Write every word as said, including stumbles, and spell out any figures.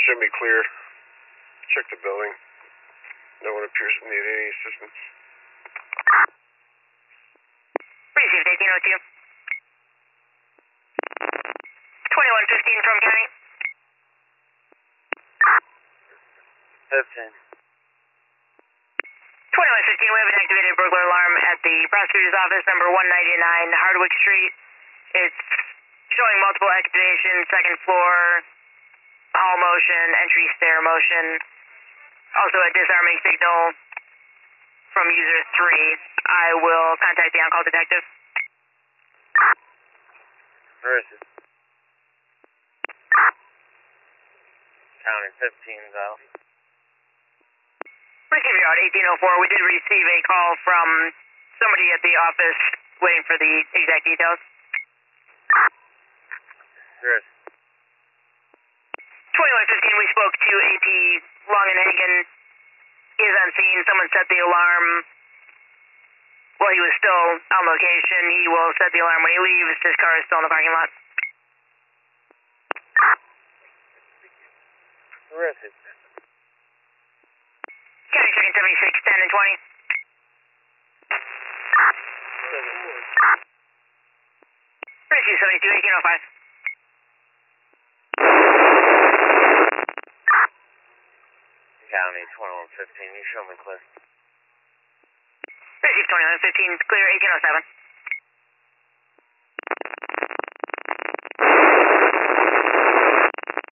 Should be clear. Check the building. No one appears to need any assistance. Received eighteen oh two. twenty-one fifteen from county. fifteen. twenty-one fifteen, we have an activated burglar alarm at the prosecutor's office, number one ninety-nine Hardwick Street. It's showing multiple activations, second floor, hall motion, entry stair motion. Also a disarming signal from user three. I will contact the on-call detective. Where is it? County fifteen's out. Receive yard eighteen oh four. We did receive a call from somebody at the office waiting for the exact details. Where is it? twenty-one fifteen, we spoke to A P Longenhagen. He is on scene. Someone set the alarm while he was still on location. He will set the alarm when he leaves. His car is still in the parking lot. Where is it? County checking seventy-six, ten and twenty. Receive seventy-two, eighteen oh five. County twenty-one fifteen, you show me clear. Receive twenty-one fifteen, clear eighteen oh seven.